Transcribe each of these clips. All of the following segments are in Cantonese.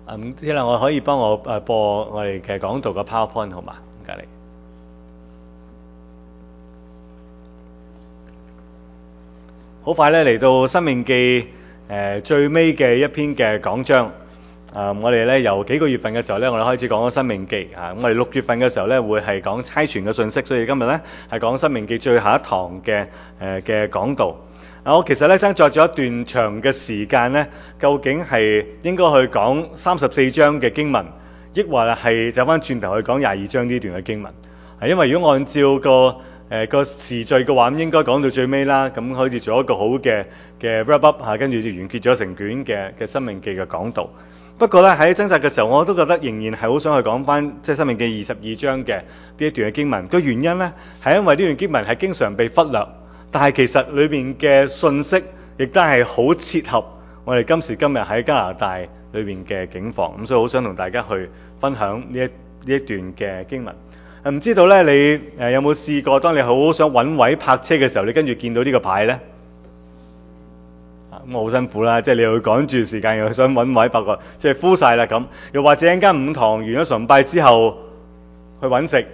只能我可以幫我播我哋嘅講道嘅 PowerPoint 好嘛？唔該你。好快咧嚟到《申命記》最尾嘅一篇嘅講章。我哋咧由幾個月份嘅時候咧，我哋開始講咗《申命記》啊。我哋6月份嘅時候咧，會係講差傳嘅信息，所以今日咧係講《申命記》最後一堂嘅講道。我其實咧爭作咗一段長嘅時間咧，究竟係應該去講34章嘅經文，抑或係走翻轉頭去講22章呢段嘅經文？因為如果按照個時序嘅話，咁應該講到最尾啦，咁好似做一個好嘅 wrap up 跟住就完結咗成卷嘅申命記嘅講道。不過咧喺掙扎嘅時候，我都覺得仍然係好想去講翻即係申命記22章嘅呢一段嘅經文。個原因咧係因為呢段經文係經常被忽略，但係其實裏邊嘅信息亦都係好切合我哋今時今日喺加拿大裏邊嘅境況。咁所以好想同大家去分享呢一段嘅經文。唔知道咧，你有冇試過？當你好想揾位泊車嘅時候，你跟住見到呢個牌呢？咁好辛苦啦，即係你又趕住時間，又想揾位，發覺即係敷晒啦咁。又或者一間午堂完咗崇拜之後去揾食，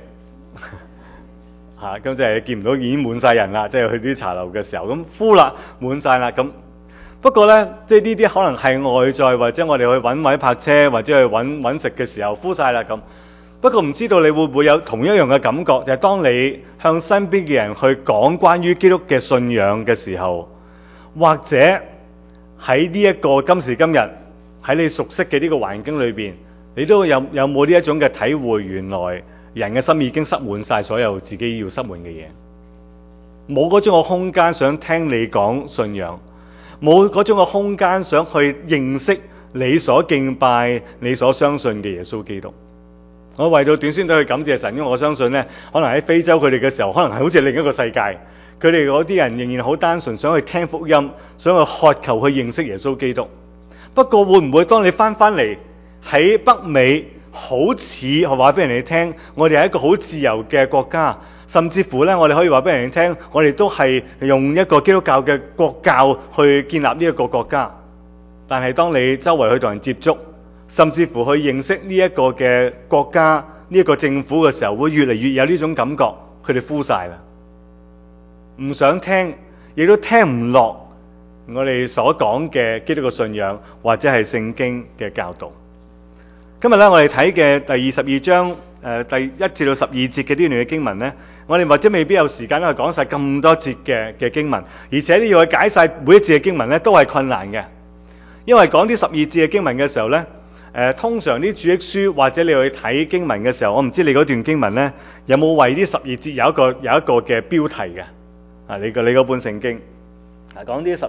咁即係見唔到已經滿晒人啦，即係去啲茶樓嘅時候咁敷啦，滿晒啦咁。不過呢，即係呢啲可能係外在，或者我哋去揾位泊車，或者去揾食嘅時候敷晒啦咁。不過唔知道你會唔會有同一樣嘅感覺，就係當你向身邊嘅人去講關於基督嘅信仰嘅時候，或者喺呢一個今時今日喺你熟悉嘅呢個環境裏邊，你都有冇呢一種嘅體會？原來人嘅心已經塞滿晒所有自己要塞滿嘅嘢，冇嗰種嘅空間想聽你講信仰，冇嗰種嘅空間想去認識你所敬拜、你所相信嘅耶穌基督。我為到短宣隊去感謝神，因為我相信呢，可能喺非洲佢哋嘅時候，可能係好似另一個世界。佢哋嗰啲人仍然好單純，想去聽福音，想去渴求去認識耶穌基督。不過會唔會當你翻嚟喺北美，好似話俾人哋聽，我哋係一個好自由嘅國家，甚至乎呢，我哋可以話俾人哋聽，我哋都係用一個基督教嘅國教去建立呢一個國家。但係當你周圍去同人接觸，甚至乎去認識呢一個嘅國家、呢一個政府嘅時候，會越嚟越有呢種感覺，佢哋敷晒啦，唔想聽，亦都聽唔落我哋所講嘅基督嘅信仰或者係聖經嘅教導。今日咧，我哋睇嘅第22章第1至到12節嘅呢段嘅經文呢，我哋或者未必有時間去講晒咁多節嘅經文，而且你要去解晒每一節嘅經文呢，都係困難嘅，因為講啲12節嘅經文嘅時候呢。通常啲注釋書或者你去睇經文嘅時候，我唔知你嗰段經文呢有冇為啲12節有一個嘅標題嘅你嗰本聖經講啲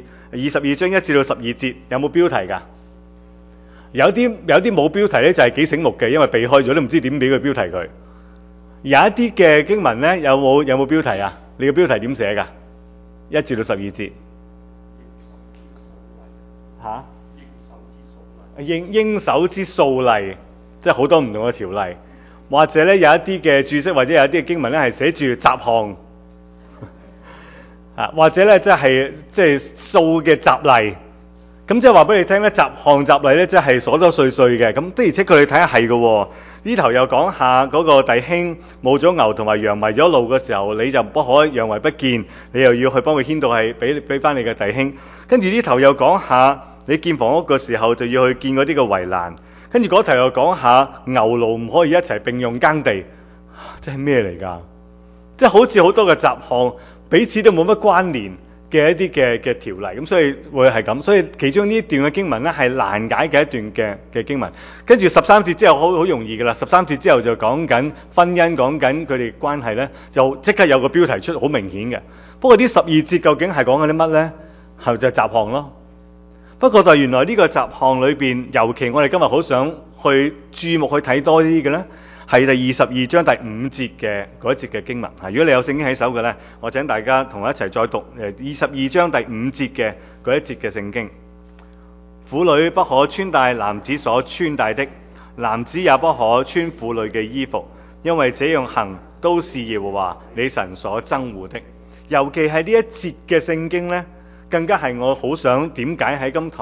22章1至到12節有冇標題㗎？有啲冇標題呢，就係幾醒目嘅，因為避開咗都唔知點俾個標題佢。有一啲嘅經文呢，有冇標題啊？你個標題點寫㗎？1至到12節嚇？應守之數例，即係好多唔同嘅條例，或者咧有一啲嘅注釋，或者有一啲嘅經文咧係寫住雜項，或者咧即係數嘅雜例，咁即係話俾你聽咧，雜項雜例咧即係瑣多碎碎嘅，咁的而且確你睇下係嘅喎。呢頭又講下嗰個弟兄冇咗牛同埋羊迷咗路嘅時候，你就不可佯為不見，你又要去幫佢牽到係俾翻你嘅弟兄。跟住呢頭又講下。你建房屋嘅時候就要去建嗰啲嘅圍欄，跟住嗰頭又講下牛驢唔可以一齊並用耕地，即係咩嚟㗎？即係好似好多嘅雜項，彼此都冇乜關聯嘅一啲嘅條例，咁所以會係咁。所以其中呢段嘅經文咧係難解嘅一段嘅經文。跟住13節之後好容易㗎啦，13節之後就講緊婚姻，講緊佢哋關係咧，就即刻有個標題出，好明顯嘅。不過啲12節究竟係講緊啲乜咧？係就係雜項咯。不過就原來呢個雜項裏邊，尤其我哋今日好想去注目去睇多啲嘅呢，係第22章第5節嘅嗰一節嘅經文。如果你有聖經喺手嘅呢，我請大家同我一齊再讀22章第5節嘅嗰一節嘅聖經。婦女不可穿戴男子所穿戴的，男子也不可穿婦女嘅衣服，因為這樣行都是耶和華你神所憎惡的。尤其係呢一節嘅聖經呢，更加係我好想點解喺今堂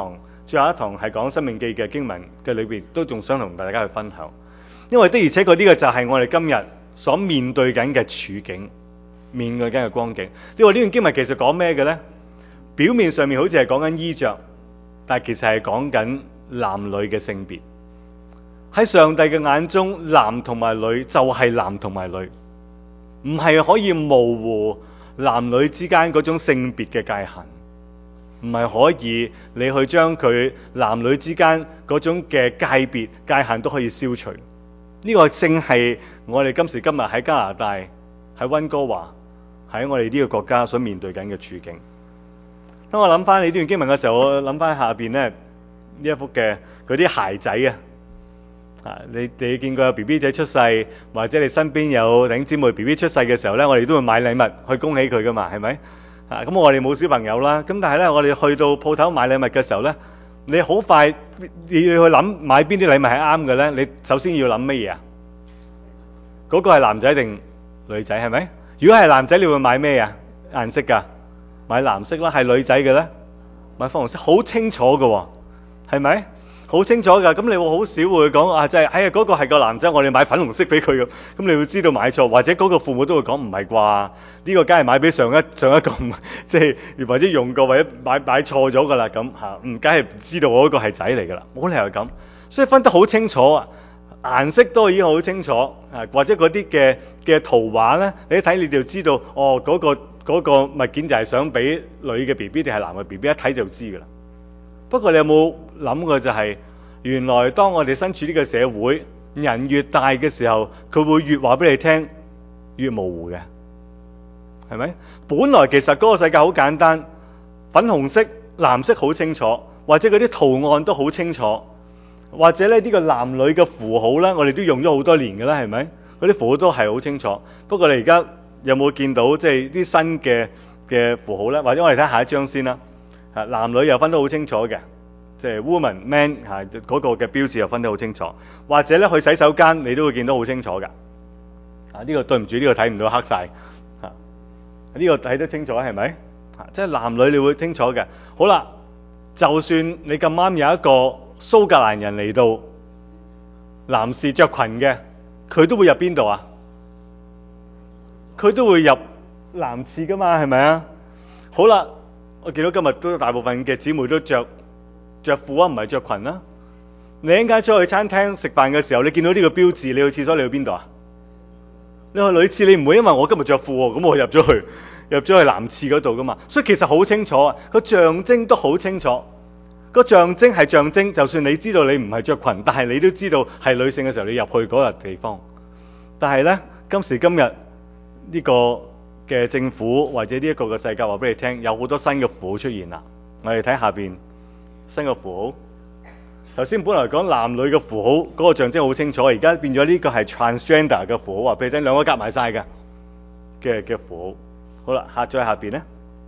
最後一堂係講《申命記》嘅經文嘅裏邊，都仲想同大家去分享。因為的而且確呢個就係我哋今日所面對緊嘅處境，面對緊嘅光景。你話呢段經文其實講咩嘅呢？表面上面好似係講緊衣着，但係其實係講緊男女嘅性別。喺上帝嘅眼中，男同埋女就係男同埋女，唔係可以模糊男女之間嗰種性別嘅界限，唔係可以你去將佢男女之間嗰種嘅界別界限都可以消除。呢個正係我哋今時今日喺加拿大、喺溫哥華、喺我哋呢個國家所面對緊嘅處境。當我諗翻你呢段經文嘅時候，我諗翻下邊呢一幅嘅嗰啲孩仔啊，你見過有 BB 仔出世，或者你身邊有弟兄姊妹 BB 出世嘅時候呢，我哋都會買禮物去恭喜佢噶嘛，係咪？咁我哋冇小朋友啦，咁但係呢，我哋去到鋪頭買禮物嘅時候呢，你好快你要去諗買邊啲禮物係啱嘅呢？你首先要諗乜嘢啊？嗰個係男仔定女仔係咪？如果係男仔，你會買咩啊？顏色㗎？買藍色啦。係女仔嘅呢？買粉紅色，好清楚嘅喎，係咪？好清楚㗎。咁你會好少會講啊，即係哎呀嗰個係個男仔，我哋買粉紅色俾佢咁。咁你會知道買錯，或者嗰個父母都會講唔係啩？呢個梗係買俾上一個，即係或者用過或者買錯咗㗎啦咁嚇，梗係知道我嗰個係仔嚟㗎啦，冇理由咁。所以分得好清楚啊，顏色都已經好清楚啊，或者嗰啲嘅圖畫咧，你一睇你就知道哦，嗰個物件就係想俾女嘅 BB 定係男嘅 BB， 一睇就知㗎啦。不過你有冇諗過就係，原來當我哋身處呢個社會，人越大嘅時候，佢會越話俾你聽，越模糊嘅，係咪？本來其實嗰個世界好簡單，粉紅色、藍色好清楚，或者嗰啲圖案都好清楚，或者咧呢個男女嘅符號咧，我哋都用咗好多年㗎啦，係咪？嗰啲符號都係好清楚。不過你而家有冇見到即係啲新嘅符號咧？或者我哋睇下一張先啦。男女又分得好清楚嘅，即係 woman man 嗰個嘅標誌又分得好清楚。或者咧去洗手間你都會見到好清楚㗎。呢個對唔住，呢個睇唔到黑晒。呢個睇得清楚係咪？即係男女你會清楚嘅。好啦，就算你咁啱有一個蘇格蘭人嚟到，男士着裙嘅，佢都會入邊度啊？佢都會入男廁噶嘛，係咪啊？好啦，我見到今日都大部分嘅姊妹都着褲啊，唔係着裙啦。你一陣間出去餐廳食飯嘅時候，你見到呢個標誌，你去廁所你去邊度啊？你去女廁，你唔會因為我今日着褲喎，咁我入咗去男廁嗰度噶嘛。所以其實好清楚啊，個象徵都好清楚。個象徵係象徵，就算你知道你唔係着裙，但係你都知道係女性嘅時候，你入去嗰個地方。但係呢，今時今日呢個嘅政府或者呢一個嘅世界話俾你聽，有好多新嘅符號出現啦。我哋睇下邊新嘅符號。頭先本來講男女嘅符號嗰個象徵好清楚，而家變咗呢個係 transgender 嘅符號，話俾你聽兩個夾埋晒嘅符號。好啦，再下邊呢，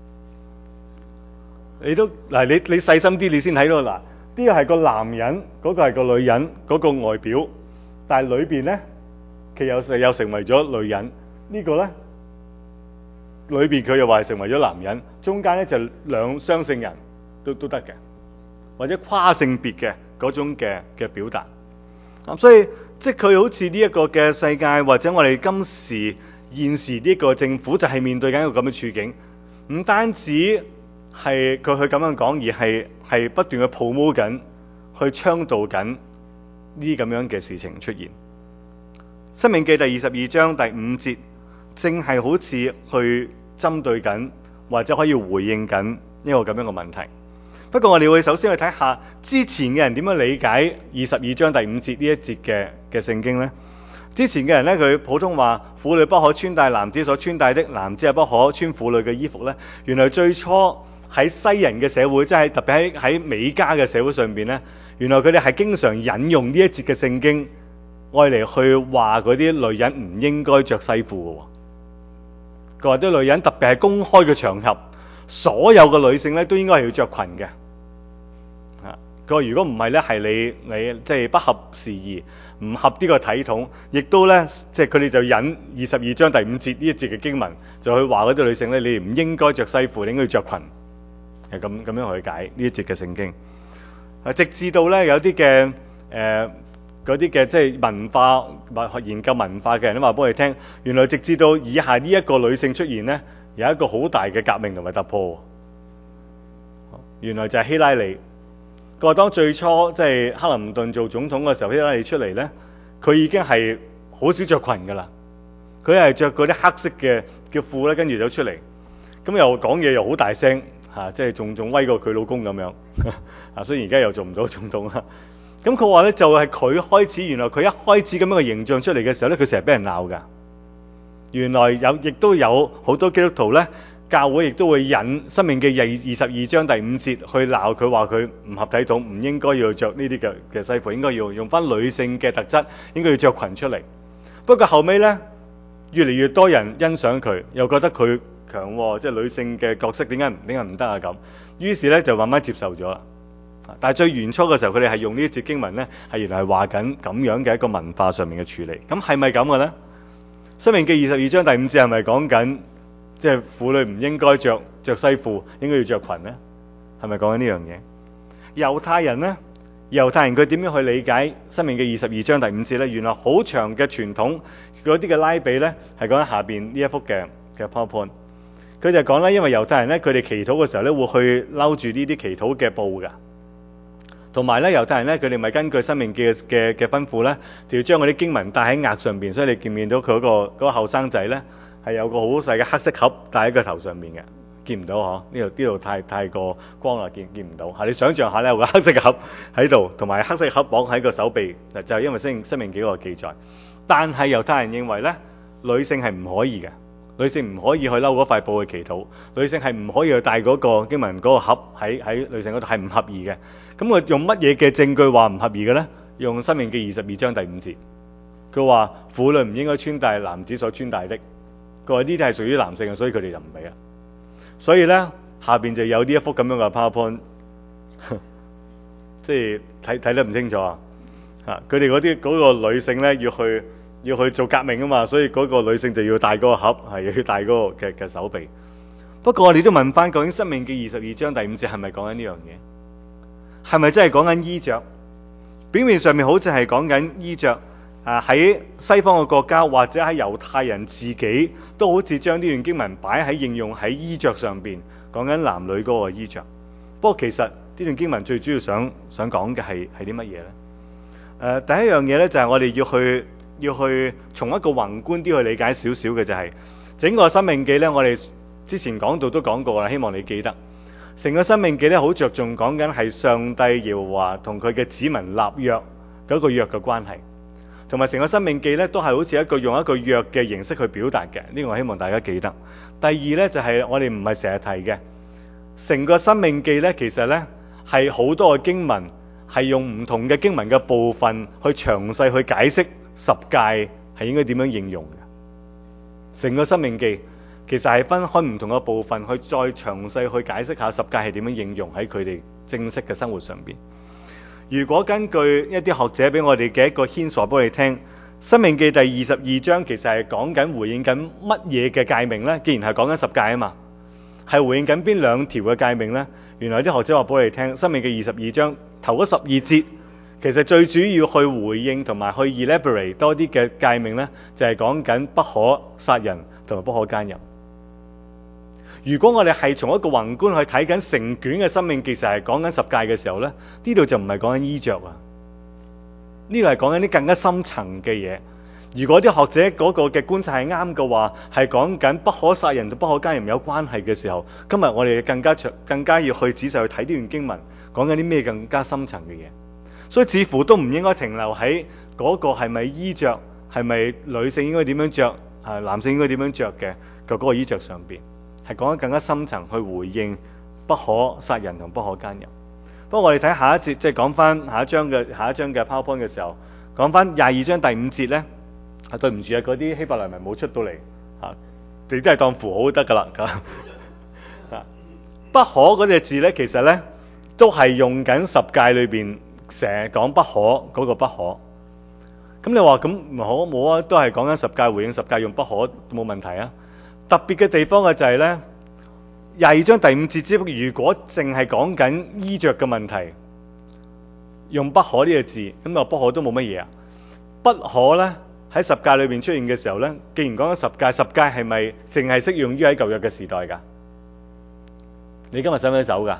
你細心啲，你先睇到嗱，呢個係個男人，嗰個係個女人嗰個外表，但係裏邊呢，佢又成為咗女人。呢個呢，裏邊佢又話係成為咗男人，中間呢就兩雙性人都得嘅，或者跨性別嘅嗰種嘅表達。所以即係佢好似呢一個嘅世界，或者我哋現時呢個政府就係面對緊一個咁嘅處境，唔單止係佢去咁樣講，而係不斷去 promote 緊，去倡導緊呢啲咁樣嘅事情出現。申命記第22章第5節，正係好似去針對緊，或者可以回應緊一個咁樣嘅問題。不過我哋會首先去睇下之前嘅人點樣理解22章第5節呢一節嘅聖經呢？之前嘅人呢，佢普通話婦女不可穿戴男子所穿戴的，男子又不可穿婦女嘅衣服呢。原來最初喺西人嘅社會，即係特別喺美加嘅社會上邊呢，原來佢哋係經常引用呢一節嘅聖經，愛嚟去話嗰啲女人唔應該着西褲嘅。佢話啲女人特別係公開嘅場合，所有嘅女性呢都應該係要着裙嘅。佢話如果唔係呢，係你即係不合時宜，唔合呢個體統，亦都呢，即係佢哋就引22章第5節呢一節嘅經文，就去話嗰啲女性呢，你唔應該着西褲，你應該着裙，係咁樣去解呢一節嘅聖經。 直至到咧有啲嘅嗰啲嘅即係文化研究文化嘅人都話俾我哋聽，原來直至到以下呢一個女性出現咧，有一個好大嘅革命同埋突破。原來就係希拉里。個當最初即係克林頓做總統嘅時候，希拉里出嚟咧，佢已經係好少着裙噶啦，佢係着嗰啲黑色嘅褲咧，跟住走出嚟，咁又講嘢又好大聲嚇，即係仲威過佢老公咁樣啊。雖然而家又做唔到總統啦。咁佢話咧就係佢開始，原來佢一開始咁樣嘅形象出嚟嘅時候咧，佢成日俾人鬧噶。原來亦都有好多基督徒咧，教會亦都會引《申命記》22章第5節去鬧佢，話佢唔合體統，唔應該要着呢啲嘅西褲，應該要用翻女性嘅特質，應該要着裙出嚟。不過後尾咧，越嚟越多人欣賞佢，又覺得佢強喎，即係女性嘅角色點解唔得啊咁。於是咧就慢慢接受咗啦。但係最原初嘅時候，佢哋係用呢一節經文咧，係原來係話緊咁樣嘅一個文化上面嘅處理。咁係咪咁嘅咧？《申命記》22章第5節係咪講緊即係婦女唔應該着西褲，應該要着裙咧？係咪講緊呢樣嘢？猶太人咧，猶太人佢點樣去理解《申命記》22章第5節咧？原來好長嘅傳統嗰啲嘅拉比咧，係講喺下邊呢一幅嘅 PowerPoint。佢就講咧，因為猶太人咧，佢哋祈禱嘅時候咧，會去摟住呢啲祈禱嘅布㗎。同埋咧，猶太人咧，佢哋咪根據申命記嘅吩咐咧，就要將嗰啲經文戴喺額上邊。所以你見唔見到佢嗰個後生仔咧，係有個好細嘅黑色盒戴喺個頭上面嘅？見唔到嗬？呢度太過光啦，見唔到嚇。你想象下咧，有個黑色嘅盒喺度，同埋黑色盒綁喺個手臂，就係因為申命記嗰個記載。但係猶太人認為咧，女性係唔可以嘅。女性唔可以去摟嗰塊布去祈禱，女性係唔可以去帶嗰個經文嗰個盒喺女性嗰度，係唔合宜嘅。咁佢用乜嘢嘅證據話唔合宜嘅咧？用申命記22章第5節，佢話婦女唔應該穿戴男子所穿戴的。佢話呢啲係屬於男性嘅，所以佢哋就唔俾啊。所以咧下邊就有呢一幅咁樣嘅 PowerPoint， 即係睇得唔清楚啊！佢哋嗰個女性咧要去做革命啊嘛，所以嗰個女性就要戴嗰個盒，係要戴嗰個嘅手臂。不過我哋都問翻，究竟申命記22章第5節係咪講緊呢樣嘢？係咪真係講緊衣着？表面上面好似係講緊衣着，喺西方嘅國家或者喺猶太人自己都好似將呢段經文擺喺應用喺衣着上邊，講緊男女嗰個衣着。不過其實呢段經文最主要想講嘅係啲乜嘢咧？第一樣嘢咧就係我哋要去從一個宏觀啲去理解少少嘅，就係整個申命記咧，我哋之前講到都講過啦，希望你記得。成個申命記咧好着重講緊係上帝耶和華同佢嘅子民立約嗰個約嘅關係，同埋成個申命記咧都係好似用一個約嘅形式去表達嘅，呢個我希望大家記得。第二咧就係我哋唔係成日提嘅，成個申命記咧其實咧係好多嘅經文係用唔同嘅經文嘅部分去詳細去解釋十誡係應該點樣應用嘅。成個申命記其實係分開唔同嘅部分去再詳細去解釋下十誡係點樣應用喺佢哋正式嘅生活上邊。如果根據一啲學者俾我哋嘅一個牽索俾我哋聽，申命記第22章其實係講緊回應緊乜嘢嘅誡命呢？既然係講緊十誡啊嘛，係回應緊邊兩條嘅誡命呢？原來啲學者話俾我哋聽，申命記22章頭嗰12節其實最主要去回應同埋去 elaborate 多啲嘅誡命呢，就係講緊不可殺人同埋不可奸淫。如果我哋係從一個宏觀去睇緊成卷嘅申命記，其實係講緊十誡嘅時候咧，呢度就唔係講緊衣着啊，呢度係講緊啲更加深層嘅嘢。如果啲學者嗰個嘅觀察係啱嘅話，係講緊不可殺人同不可奸淫有關係嘅時候，今日我哋更加要去仔細去睇呢段經文，講緊啲咩更加深層嘅嘢。所以似乎都唔應該停留喺嗰個係咪衣着，係咪女性應該點樣着，男性應該點樣着嘅嗰個衣着上邊。係講得更加深層去回應不可殺人同不可奸淫。不過我哋睇下一節，即係講翻下一章嘅 PowerPoint 嘅時候，講翻22章第5節咧，對唔住啊，嗰啲希伯來文冇出到嚟嚇，你真係當符號都得㗎啦。不可嗰隻字咧，其實咧都係用緊十誡裏邊成日講不可嗰個不可。咁你話咁唔好冇啊？都係講緊十誡，回應十誡用不可冇問題啊。特別嘅地方嘅就係咧，22章第5節，只不過如果淨係講緊衣着嘅問題， 用不可呢個字，咁啊不可都冇乜嘢啊。不可咧喺十誡裏邊出現嘅時候咧，既然講緊十誡，十誡係咪淨係適用於喺舊約嘅時代㗎？你今日使唔使守㗎？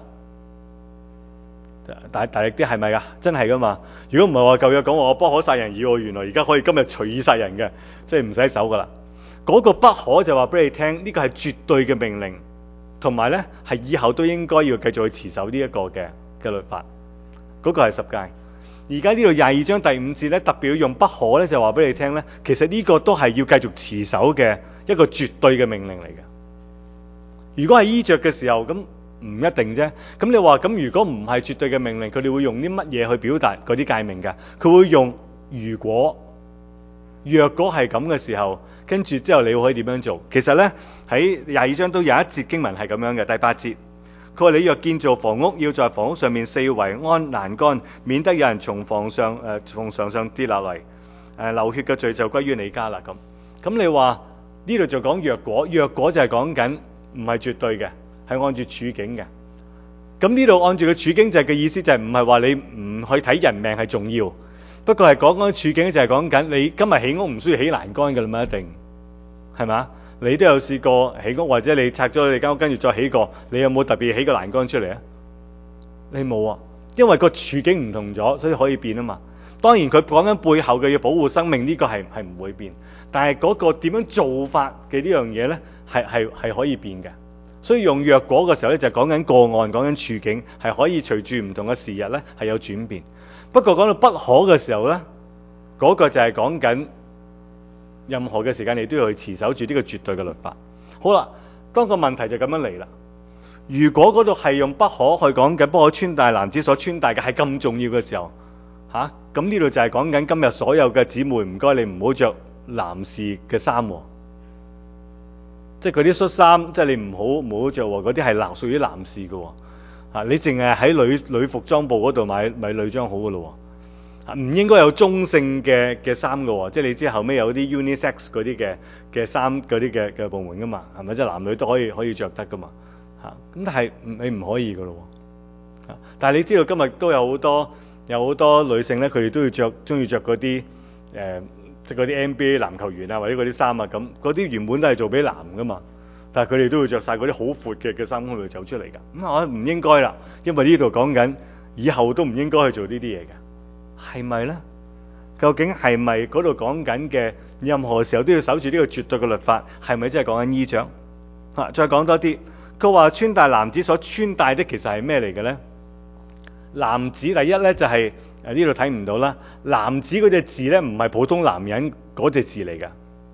大力啲係咪㗎？真係㗎嘛？如果唔係話舊約講我不可殺人以我原來而家可以今日隨意殺人嘅，即係唔使守㗎啦。嗰個不可就話俾你聽，呢個係絕對嘅命令，同埋咧係以後都應該要繼續去持守呢一個嘅律法。嗰個係十誡。而家呢度22章第5節咧，特別要用不可咧，就話俾你聽咧，其實呢個都係要繼續持守嘅一個絕對嘅命令嚟嘅。如果係衣着嘅時候，咁唔一定啫。咁你話咁，如果唔係絕對嘅命令，佢哋會用啲乜嘢去表達嗰啲誡命㗎？佢會用如果、若果係咁嘅時候，跟住之後你可以點樣做？其實咧喺22章都有一節經文係咁樣嘅，第8節。佢話：你若建造房屋，要在房屋上面四圍安欄杆，免得有人從牆上跌落嚟，流血嘅罪就歸於你家啦。咁你話呢度就講若果，若果就係講緊唔係絕對嘅，係按住處境嘅。咁呢度按住個處經就係嘅意思就係唔係話你唔去睇人命係重要，不過係講緊處境就係講緊你今日起屋唔需要起欄杆嘅啦嘛，一定係嘛？你都有試過起屋，或者你拆咗你間屋跟住再起過，你有冇特別起個欄杆出嚟啊？你冇啊，因為個處境唔同咗，所以可以變啊嘛。當然佢講緊背後嘅要保護生命呢個係唔會變，但係嗰個點樣做法嘅呢樣嘢咧係可以變嘅。所以用若果嘅時候咧就講緊個案，講緊處境係可以隨住唔同嘅時日咧係有轉變。不過講到不可嘅時候咧，嗰個就係講緊任何嘅時間你都要去持守住呢個絕對嘅律法。好啦，當個問題就咁樣嚟啦。如果嗰度係用不可去講緊不可穿戴男子所穿戴嘅係咁重要嘅時候，咁呢度就係講緊今日所有嘅姊妹，唔該你唔好着男士嘅衫，即係嗰啲恤衫，即係你唔好着喎，嗰啲係屬於男士嘅喎。你淨係喺女服裝部嗰度買女裝好嘅咯喎，唔應該有中性嘅衫嘅喎，即係你知後尾有啲 unisex 嗰啲嘅衫嗰啲嘅部門噶嘛，係咪？即係男女都可以着得噶嘛，咁但係你唔可以嘅咯喎，但係你知道今日都有好多女性咧，佢哋都要中意着嗰啲即係嗰啲 NBA 籃球員啊，或者嗰啲衫啊，咁嗰啲原本都係做俾男噶嘛，但係佢哋都會着晒嗰啲好闊嘅衫去走出嚟㗎。咁我唔應該啦，因為呢度講緊以後都唔應該去做呢啲嘢嘅，係咪咧？究竟係咪嗰度講緊嘅任何時候都要守住呢個絕對嘅律法？係咪真係講緊衣着？再講多啲，佢話穿戴男子所穿戴的其實係咩嚟嘅咧？男子第一咧就係呢度睇唔到啦。男子嗰隻字咧唔係普通男人嗰隻字嚟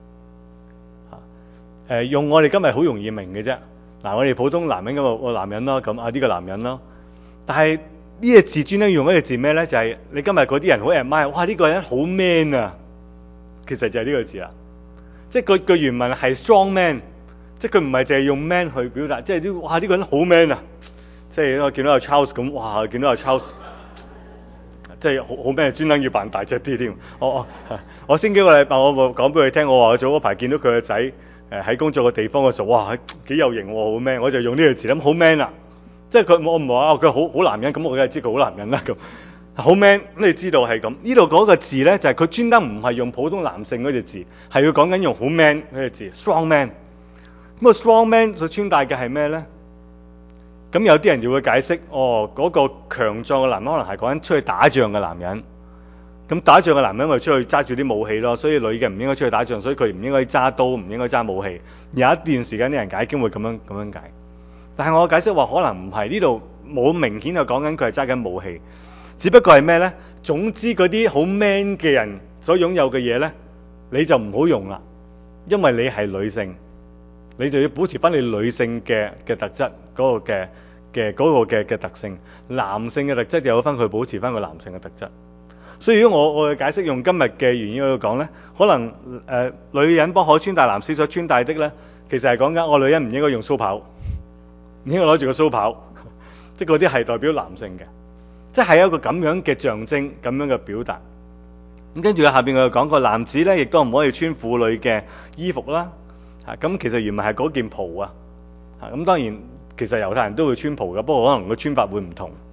㗎。用我哋今日好容易明嘅啫。嗱，我哋普通男人咁個男人咯，咁呢個男人咯。但係呢隻字專登用嗰隻字咩咧？就係你今日嗰啲人好 admire，哇！呢個人好 man 啊。其實就係呢個字啦。即係個原文係 strong man，即係佢唔係淨係用 man 去表達，即係哇呢個人好 man 啊。即係我見到阿 Charles 咁，哇！見到阿 Charles， 即係好咩？專登要扮大隻啲添。我先幾個禮拜我講俾佢聽，我話我早嗰排見到佢個仔喺工作嘅地方嘅時候，哇！幾有型喎，好 man！我就用呢個字，咁好 man 啊！即係我唔係話佢好男人，咁我梗係知佢好男人啦。咁好 man，咁你知道係咁。呢度嗰個字咧就係佢專登唔係用普通男性嗰隻字，係要講緊用好 man 嗰隻字 strong man。咁啊 strong man 所穿戴嘅係咩咧？咁有啲人就會解釋，嗰個強壯嘅男人可能係講緊出去打仗嘅男人。咁打仗嘅男人咪出去揸住啲武器咯，所以女嘅唔應該出去打仗，所以佢唔應該揸刀，唔應該揸武器。有一段時間啲人解經會咁樣解，但係我解釋話可能唔係，呢度冇明顯就講緊佢係揸緊武器，只不過係咩呢？總之嗰啲好 man 嘅人所擁有嘅嘢呢，你就唔好用啦，因為你係女性。你就要保持翻你女性嘅特質嗰個嘅特性，男性嘅特質就有翻佢保持翻個男性嘅特質。所以如果我嘅解釋用今日嘅原因去講咧，可能女人不可穿戴男士所穿戴的咧，其實係講緊我女人唔應該用鬚刨，唔應該攞住個鬚刨，即係嗰啲係代表男性嘅，即係一個咁樣嘅象徵，咁樣嘅表達。咁跟住下邊我又講過，男子咧亦都唔可以穿婦女嘅衣服啦。咁其實原文係嗰件袍啊，咁當然其實猶太人都會穿袍嘅，不過可能個穿法會唔同，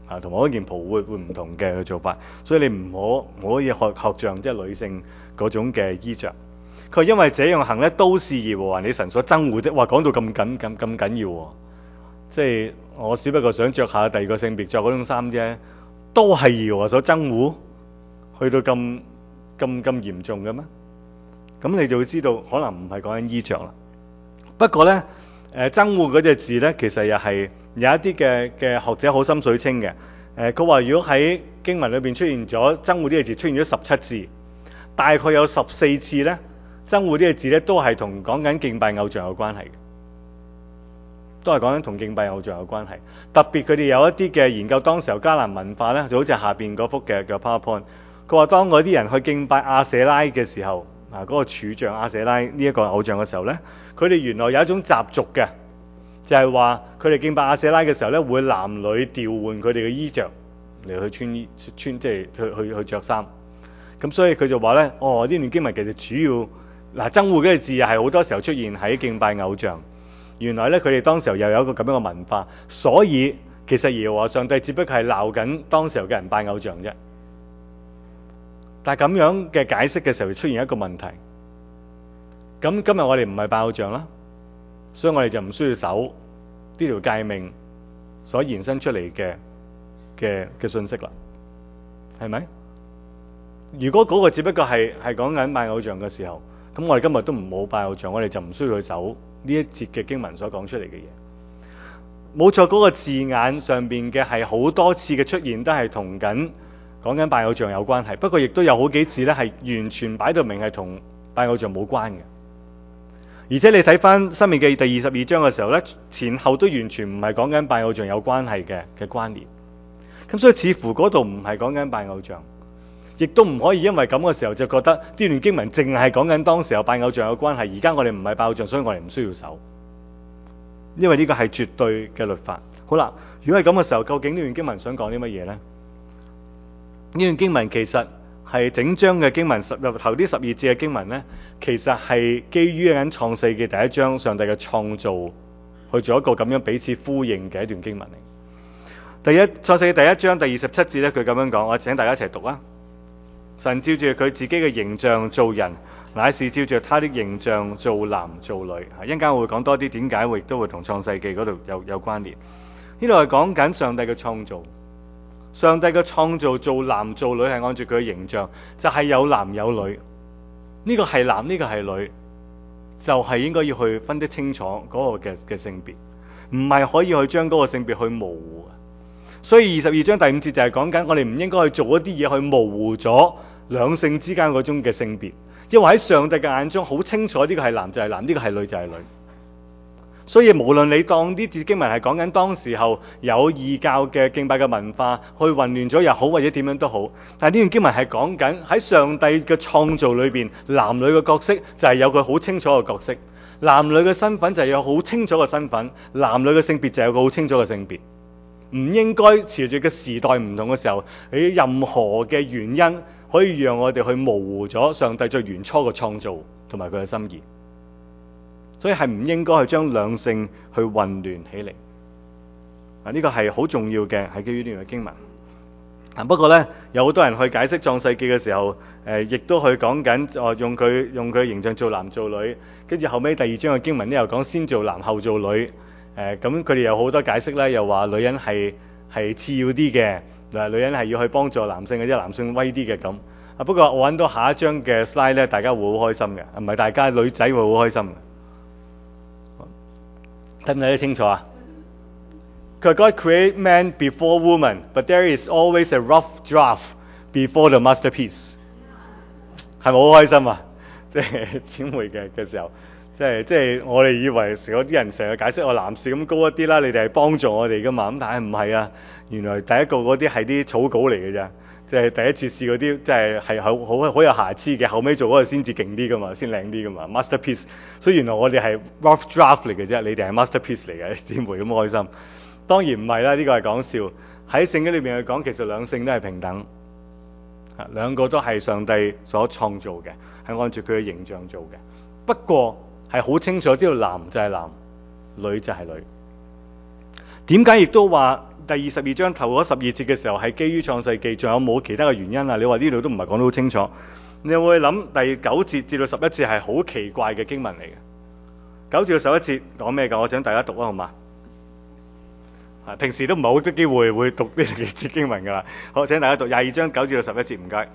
同埋嗰件袍會唔同嘅做法，所以你唔可以學像即係女性嗰種嘅衣着。佢話因為這樣行咧，都是耶和華你神所憎惡的。哇，講到咁緊要喎，即係我只不過想着下第二個性別着嗰種衫啫，都係耶和華所憎惡，去到咁嚴重嘅咩？咁你就會知道可能唔係講緊衣着啦。不過咧，憎惡嗰隻字咧，其實又係有一啲嘅學者好心水清嘅。佢話如果喺經文裏邊出現咗憎惡呢個字出現咗17次，大概有14次咧，憎惡呢個字咧都係同講緊敬拜偶像有關係嘅，都係講緊同敬拜偶像有關係。特別佢哋有一啲嘅研究當時候迦南文化咧，就好似下邊嗰幅嘅 PowerPoint。佢話當嗰啲人去敬拜亞舍拉嘅時候，嗰個柱像亞舍拉呢一個偶像嘅時候咧，佢哋原來有一種習俗嘅，就係話佢哋敬拜亞舍拉嘅時候咧，會男女調換佢哋嘅衣着嚟去穿即係去着衫。咁所以佢就話咧，呢段經文其實主要憎惡嘅字又係好多時候出現喺敬拜偶像。原來咧佢哋當時候又有一個咁樣嘅文化，所以其實耶和華上帝只不過係鬧緊當時候嘅人拜偶像啫。但係咁樣嘅解釋嘅時候，出現一個問題。咁今日我哋唔係拜偶像啦，所以我哋就唔需要守呢條誡命所延伸出嚟嘅信息啦，係咪？如果嗰個只不過係講緊拜偶像嘅時候，咁我哋今日都唔好拜偶像，我哋就唔需要去守呢一節嘅經文所講出嚟嘅嘢。冇錯，嗰個字眼上邊嘅係好多次嘅出現，都係同緊講緊拜偶像有關係。不過亦都有好幾次咧，係完全擺到明係同拜偶像冇關嘅。而且你睇翻《申命記》第22章嘅時候咧，前後都完全唔係講緊拜偶像有關係嘅關聯。咁所以似乎嗰度唔係講緊拜偶像，亦都唔可以因為咁嘅時候就覺得呢段經文淨係講緊當時候拜偶像有關係。而家我哋唔係拜偶像，所以我哋唔需要守，因為呢個係絕對嘅律法。好啦，如果係咁嘅時候，究竟呢段經文想講啲乜嘢呢？呢段經文其實係整章嘅經文，頭啲12節嘅經文呢，其實係基於緊創世記第1章上帝嘅創造去做一個咁樣彼此呼應嘅一段經文嚟。創世記第1章第27節咧，佢咁樣講，我請大家一齊讀啊。神照住佢自己嘅形象造人，乃是照住他的形象造男造女。一陣間我會講多啲點解，亦都會同創世記嗰度有關聯。呢度係講緊上帝嘅創造，上帝嘅創造做男做女係按照佢嘅形象，就係有男有女。呢個係男，呢個係女，就係應該要去分得清楚嗰個嘅性別，唔係可以去將嗰個性別去模糊。所以22章第5節就係講緊我哋唔應該去做一啲嘢去模糊咗兩性之間嗰種嘅性別，因為喺上帝嘅眼中好清楚，呢個係男就係男，呢個係女就係女。所以無論你當啲字經文係講緊當時候有異教嘅敬拜嘅文化去混亂咗又好，或者點樣都好，但係呢段經文係講緊喺上帝嘅創造裏邊，男女嘅角色就係有佢好清楚嘅角色，男女嘅身份就係有好清楚嘅身份，男女嘅性別就有個好清楚嘅性別。唔應該隨住嘅時代唔同嘅時候，喺任何嘅原因可以讓我哋去模糊咗上帝最原初嘅創造同埋佢嘅心意。所以係唔應該去將兩性去混亂起嚟。呢個係好重要嘅，係基於呢段經文。不過呢，有好多人去解釋創世記嘅時候，亦都去講緊用佢形象做男做女，跟住後尾第2章嘅經文呢又講先做男後做女。咁佢哋有好多解釋咧，又話女人係次要啲嘅，女人係要去幫助男性嘅啫，男性威啲嘅咁。不過我揾到下一張嘅 slide 咧，大家會好開心嘅，唔係大家女仔會好開心嘅。睇唔睇得清楚啊？佢話 God create man before woman, but there is always a rough draft before the masterpiece。係咪好開心啊？即係姊妹嘅時候。即係我哋以為嗰啲人成日解釋我男士咁高一啲啦，你哋係幫助我哋噶嘛？咁但係唔係啊，原來第一個嗰啲係啲草稿嚟嘅啫，即係第一次試嗰啲，即係好有瑕疵嘅，後尾做嗰個先至勁啲噶嘛，先靚啲噶嘛 ，masterpiece。所以原來我哋係 rough draft 嚟嘅啫，你哋係 masterpiece 嚟嘅，姊妹咁開心。當然唔係啦，呢個係講笑。喺聖經裏邊去講，其實兩性都係平等，兩個都係上帝所創造嘅，係按照佢嘅形象做嘅。不過係好清楚知道男就係男，女就係女。點解亦都話第22章頭嗰12節嘅時候係基於創世記，仲有冇其他嘅原因啊？你話呢度都唔係講得好清楚，你會諗第9節至到11節係好奇怪嘅經文嚟嘅。9至到11節講咩㗎？我請大家讀啊，好嘛？平時都唔係好多機會會讀呢幾節經文㗎啦。好，請大家讀22章9至到11節，唔該。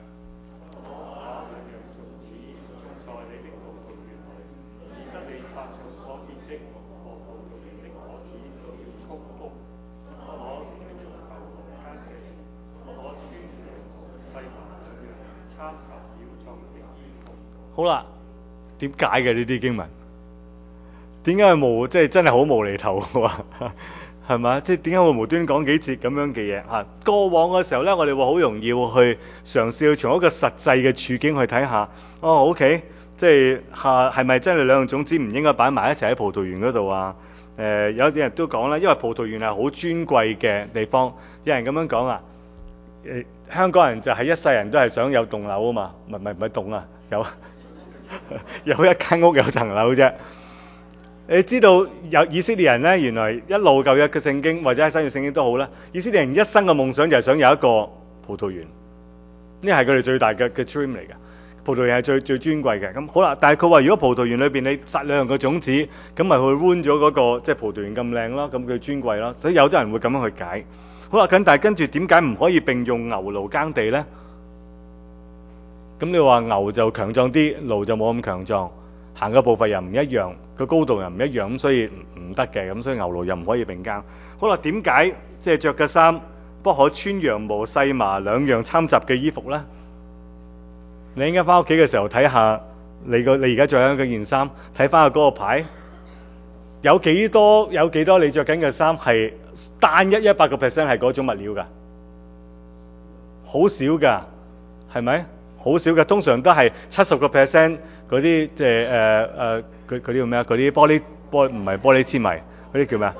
好啦，點解嘅呢啲經文？點解係即係真係好無厘頭嘅喎？係嘛？即係點解會無端講幾節咁樣嘅嘢嚇？過往嘅時候呢，我哋會好容易會去嘗試去從一個實際嘅處境去睇下。哦，OK，即係係咪真係兩樣種子唔應該擺埋一齊喺葡萄園嗰度啊？有啲人都講啦，因為葡萄園係好尊貴嘅地方。有人咁樣講啊，香港人就係一世人都係想有棟樓啊嘛，唔係棟啊，有一間屋有層樓啫。你知道有以色列人呢，原來一路舊約嘅聖經或者係新約聖經都好啦，以色列人一生嘅夢想就係想有一個葡萄園，呢係佢哋最大嘅 dream 嚟嘅。葡萄園係最尊貴嘅。咁好啦，但係佢話如果葡萄園裏邊你撒兩樣嘅種子，咁咪去 ruin 咗嗰個即係葡萄園咁靚咯，咁佢尊貴咯。所以有啲人會咁樣去解。好啦，但係跟住點解唔可以並用牛驢耕地呢？咁你話牛就強壯啲，驢就冇咁強壯，行嘅步伐又唔一樣，個高度又唔一樣，咁所以唔得嘅，咁所以牛驢又唔可以並耕。好啦，點解即係着嘅衫不可穿羊毛細麻兩樣參雜嘅衣服呢？你應該翻屋企嘅時候睇下你而家着緊嗰件衫，睇翻個嗰個牌，有幾多你着緊嘅衫係單一100%係嗰種物料㗎？好少㗎，係咪？好少嘅，通常都係70%嗰啲即係嗰啲叫咩啊？嗰啲玻唔係玻璃纖維，嗰啲叫咩啊？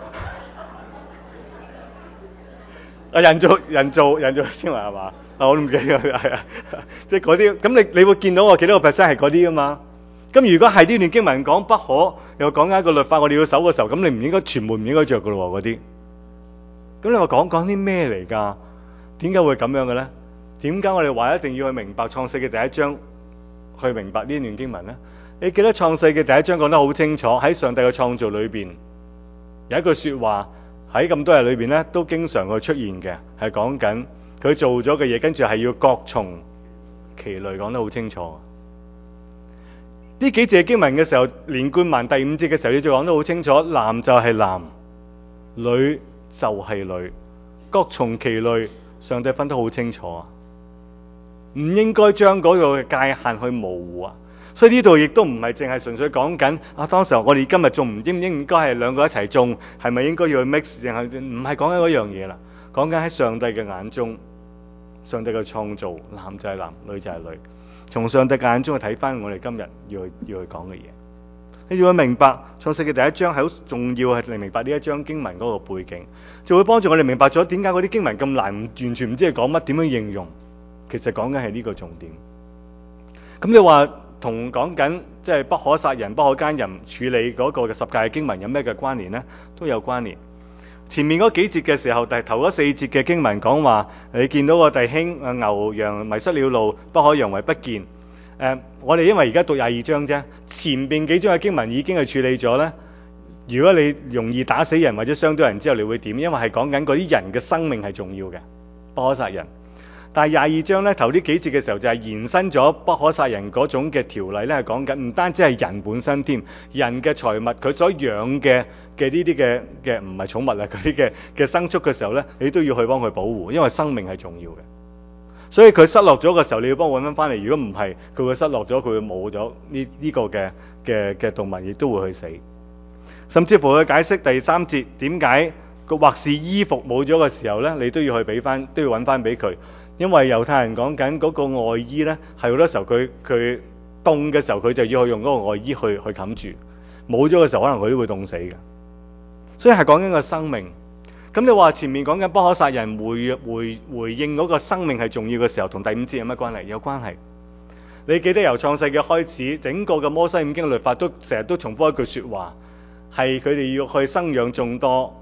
人造纖維係嘛？我都唔記得係啊，即係嗰啲。咁你會見到我幾多個 percent 係嗰啲㗎嘛？咁如果係呢段經文講不可，又講緊一個律法，我哋要守嘅時候，咁你唔應該全部唔應該着㗎咯喎嗰啲。咁你話講啲咩嚟㗎？點解會咁樣嘅咧？點解我哋話一定要去明白創世嘅第一章，去明白呢段經文呢？你記得創世嘅第一章講得好清楚，喺上帝嘅創造裏邊有一句說話喺咁多日裏邊呢都經常會出現嘅，係講緊佢做咗嘅嘢，跟住係要各從其類，講得好清楚。呢幾節經文嘅時候，連貫埋第5節嘅時候，你就講得好清楚，男就係男，女就係女，各從其類，上帝分得好清楚啊！唔應該將嗰個界限去模糊啊！所以呢度亦都唔係淨係純粹講緊啊，當時我哋今日仲唔應該係兩個一齊種，係咪應該要去 mix？定係唔係講緊嗰樣嘢啦？講緊喺上帝嘅眼中，上帝嘅創造，男就係男，女就係女。從上帝嘅眼中去睇翻我哋今日要去講嘅嘢，你要去明白創世嘅第一章係好重要，係嚟明白呢一章經文嗰個背景，就會幫助我哋明白咗點解嗰啲經文咁難，完全唔知係講乜，點樣應用。其實講緊係呢個重點。咁你話同講緊即係不可殺人、不可奸淫處理嗰個嘅十誡經文有咩嘅關聯呢？都有關聯。前面嗰幾節嘅時候，頭嗰4節嘅經文講話，你見到個弟兄牛羊迷失了路，不可佯為不見。我哋因為而家讀22章啫，前面幾章嘅經文已經係處理咗呢。如果你容易打死人或者傷到人之後，你會點？因為係講緊嗰啲人嘅生命係重要嘅，不可殺人。但係22章咧頭呢幾節嘅時候就係延伸咗不可殺人嗰種嘅條例咧，係講緊唔單止係人本身添，人嘅財物佢所養嘅呢啲嘅唔係寵物啊，嗰啲嘅牲畜嘅時候咧，你都要去幫佢保護，因為生命係重要嘅。所以佢失落咗嘅時候，你要幫我揾翻嚟。如果唔係，佢會失落咗，佢會冇咗呢個嘅動物，亦都會去死。甚至乎佢解釋第3節點解或是衣服冇咗嘅時候咧，你都要去俾翻，都要揾翻俾佢。因為猶太人講緊嗰個外衣咧，係好多時候佢凍嘅時候，佢就要去用嗰個外衣去冚住。冇咗嘅時候，可能佢都會凍死嘅。所以係講緊個生命。咁你話前面講緊不可殺人，回應嗰個生命係重要嘅時候，同第5節有乜關係？有關係。你記得由創世嘅開始，整個嘅摩西五經律法都成日都重複一句說話，係佢哋要去生養眾多，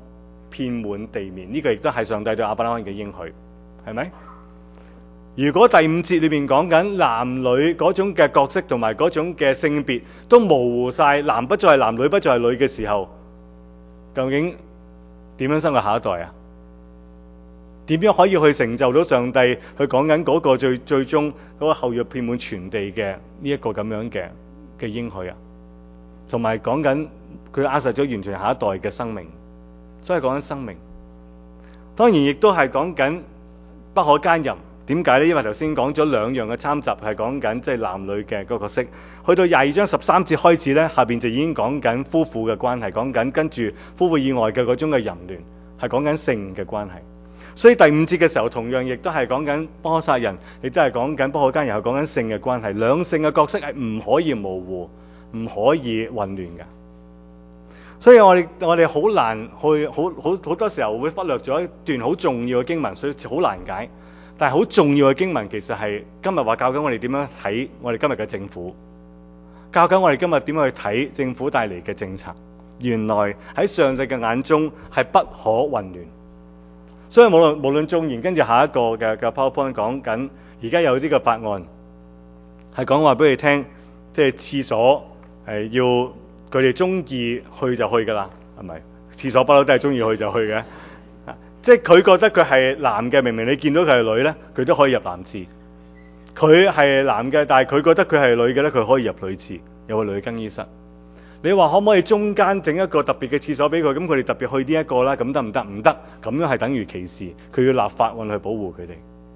遍滿地面。呢個亦都係上帝對亞伯拉罕嘅應許，係咪？如果第五節裏面講緊男女嗰種嘅角色同埋嗰種嘅性別都模糊晒，男不再係男，女不再係女嘅時候，究竟點樣生個下一代啊？點樣可以去成就到上帝去講緊嗰個最終嗰個後裔遍滿全地嘅呢一個咁樣嘅應許啊？同埋講緊佢扼殺咗完全下一代嘅生命，所以講緊生命。當然亦都係講緊不可奸淫。點解呢？因為頭先講咗兩樣嘅參雜係講緊即係男女嘅個角色。去到22章13節開始呢，下邊就已經講緊夫婦嘅關係，講緊跟住夫婦以外嘅嗰種嘅淫亂，係講緊性嘅關係。所以第五節嘅時候，同樣亦都係講緊不可殺人，亦都係講緊不可奸淫，係講緊性嘅關係。兩性嘅角色係唔可以模糊，唔可以混亂嘅。所以我哋好難去好多時候會忽略咗一段好重要嘅經文，所以好難解。但係好重要嘅經文，其實係今日話教緊我哋點樣睇我哋今日嘅政府，教緊我哋今日點樣去睇政府帶嚟嘅政策。原來喺上帝嘅眼中係不可混亂。所以無論縱然跟住下一個嘅 PowerPoint 講緊，而家有啲嘅法案係講話俾你聽，即係廁所係要佢哋中意去就去噶啦，係咪？廁所不嬲都係中意去就去嘅。即係佢覺得佢係男嘅，明明你見到佢係女咧，佢都可以入男廁。佢係男嘅，但係佢覺得佢係女嘅咧，佢可以入女廁，有個女更衣室。你話可唔可以中間整一個特別嘅廁所俾佢？咁佢哋特別去呢一個啦，咁得唔得？唔得，咁樣係等於歧視。佢要立法案去保護佢哋。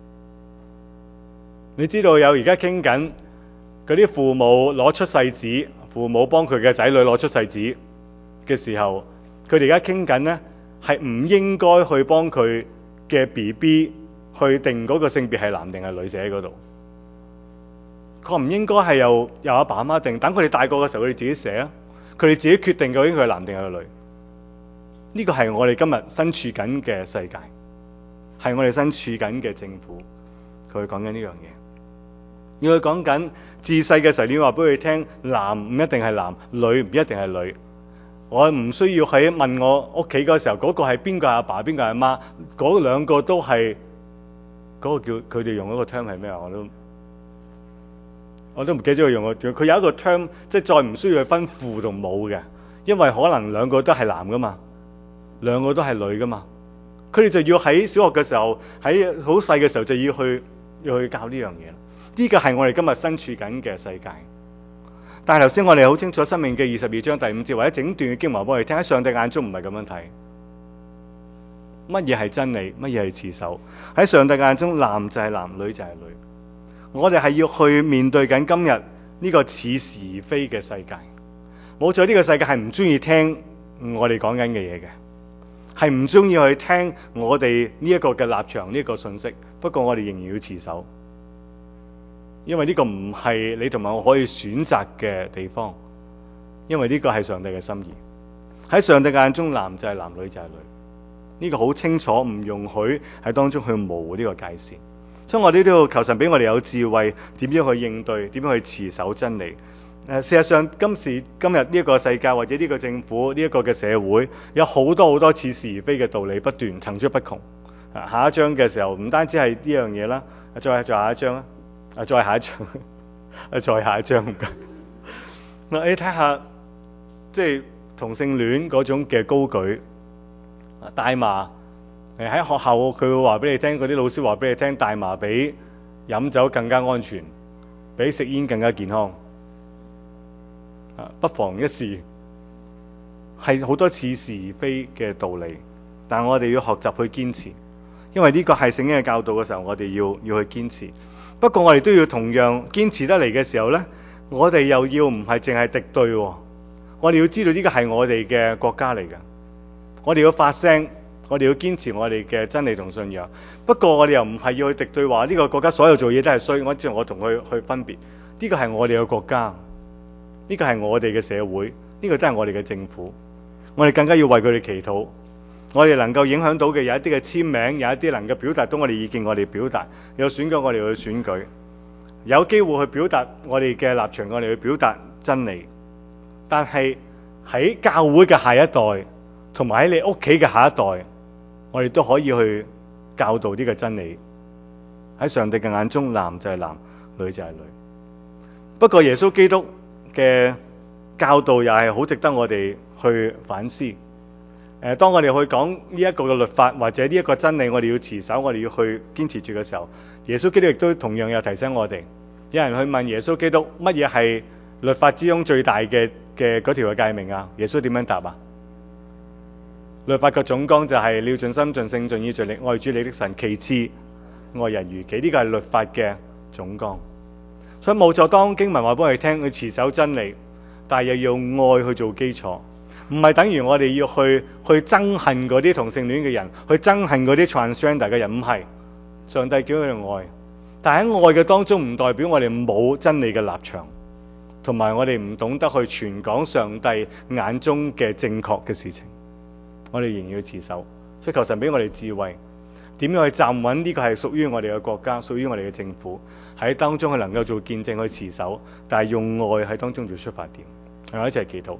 你知道有而家傾緊嗰啲父母攞出世紙，父母幫佢嘅仔女攞出世紙嘅時候，佢哋而家傾緊呢，係唔應該去幫佢嘅 BB 去定嗰個性別係男定係女寫喺嗰度。佢唔應該係由阿爸阿媽定，等佢哋大個嘅時候佢哋自己寫啊，佢哋自己決定究竟佢係男定係女。呢個係我哋今日身處緊嘅世界，係我哋身處緊嘅政府，佢講緊呢樣嘢。要佢講緊自細嘅時候，你話俾佢聽，男唔一定係男，女唔一定係女。我唔需要喺問我屋企嗰時候，嗰個係邊個係阿爸，邊個係阿媽，嗰兩個都係嗰個叫佢哋用嗰個 term 係咩啊？我都唔記得咗佢用個，佢有一個 term， 即係再唔需要去分父同母嘅，因為可能兩個都係男噶嘛，兩個都係女噶嘛，佢哋就要喺小學嘅時候，喺好細嘅時候就要去教呢樣嘢。呢個係我哋今日身處緊嘅世界。但係頭先我哋好清楚《申命記》22章第5節或者整段嘅經文幫我哋聽，喺上帝眼中唔係咁樣睇。乜嘢係真理？乜嘢係持守？喺上帝眼中，男就係男，女就係女。我哋係要去面對緊今日呢個似是而非嘅世界。冇錯，呢個世界係唔中意聽我哋講緊嘅嘢嘅，係唔中意去聽我哋呢一個嘅立場，呢一個信息。不過我哋仍然要持守。因為呢個唔係你同埋我可以選擇嘅地方，因為呢個係上帝嘅心意。喺上帝嘅眼中，男就係男，女就係女。呢個好清楚，唔容許喺當中去模糊呢個界線。所以我哋都要求神俾我哋有智慧，點樣去應對，點樣去持守真理。事實上今時今日呢一個世界或者呢個政府呢一個嘅社會，有好多似是而非嘅道理不斷層出不窮。下一章嘅時候，唔單止係呢樣嘢啦，再下一章啦。再下一章，再下一章唔該。嗱，你睇下，即係同性戀嗰種嘅高舉，大麻喺學校佢會話俾你聽，嗰啲老師話俾你聽，大麻比飲酒更加安全，比食煙更加健康。不妨一試，係好多似是而非嘅道理，但我哋要學習去堅持，因為呢個係聖經嘅教導嘅時候，我哋要去堅持。不過我哋都要同樣堅持得嚟嘅時候呢，我哋又要唔係淨係敵對，我哋要知道呢個係我哋嘅國家嚟嘅，我哋要發聲，我哋要堅持我哋嘅真理同信仰。不過我哋又唔係要去敵對，話呢個國家所有做嘢都係衰，我同佢去分別。呢個係我哋嘅國家，呢個係我哋嘅社會，呢個都係我哋嘅政府。我哋更加要為佢哋祈禱。我哋能夠影響到嘅有一啲嘅簽名，有一啲能夠表達到我哋意見，我哋表達；有選舉，我哋去選舉；有機會去表達我哋嘅立場，我哋去表達真理。但係喺教會嘅下一代，同埋喺你屋企嘅下一代， 我哋都可以去教導呢個真理。喺上帝嘅眼中，男就係男，女就係女。不過耶穌基督嘅教導又係好值得我哋去反思。當我哋去講呢一個嘅律法或者呢一個真理，我哋要持守，我哋要去堅持住嘅時候，耶穌基督亦都同樣有提醒我哋。有人去問耶穌基督乜嘢係律法之中最大嘅嗰條嘅誡命啊？耶穌點樣答啊？律法嘅總綱就係你要盡心盡性盡意盡力愛主你的神，其次愛人如己。呢個係律法嘅總綱。所以冇錯，當經文話俾我哋聽，去持守真理，但係又要愛去做基礎，唔係等於我哋要去憎恨嗰啲同性戀嘅人，去憎恨嗰啲 transgender 嘅人，唔係。上帝叫佢哋愛，但喺愛嘅當中唔代表我哋冇真理嘅立場，同埋我哋唔懂得去傳講上帝眼中嘅正確嘅事情，我哋仍然要持守。所以求神俾我哋智慧，點樣去站穩呢個係屬於我哋嘅國家，屬於我哋嘅政府，喺當中去能夠做見證去持守，但係用愛喺當中做出發點。我哋一齊祈禱。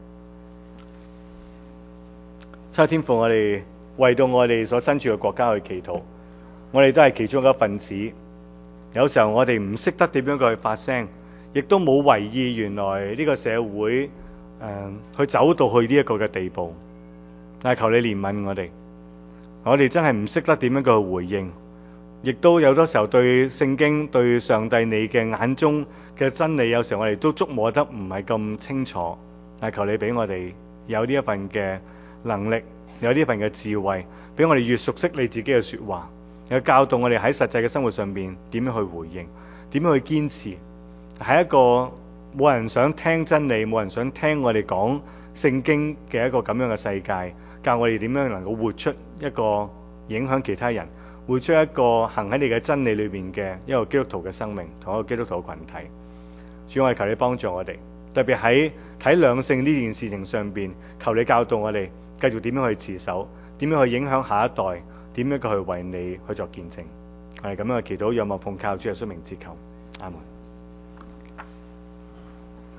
七日天父，我哋為到我哋所身處嘅國家去祈禱，我哋都係其中一個分子。有時候我哋唔識得點樣去發聲，亦都冇為意原來呢個社會去走到去呢一個嘅地步。但係求你憐憫我哋真係唔識得點樣去回應，亦都有多時候對聖經對上帝你嘅眼中嘅真理，有時候我哋都觸摸得唔係咁清楚。但係求你俾我哋有呢一份嘅能力，有呢份嘅智慧，俾我哋越熟悉你自己嘅說話，有教導我哋喺實際嘅生活上邊點樣去回應，點樣去堅持。係一個冇人想聽真理，冇人想聽我哋講聖經嘅一個咁樣嘅世界，教我哋點樣能夠活出一個影響其他人，活出一個行喺你嘅真理裏邊嘅一個基督徒嘅生命，同一個基督徒嘅群體。主，我哋求你幫助我哋，特別喺睇兩性呢件事情上邊，求你教導我哋繼續點樣去持守，點樣去影響下一代，點樣去為你去作見證。我哋咁樣去祈禱，仰望奉靠主耶穌名字求，阿門。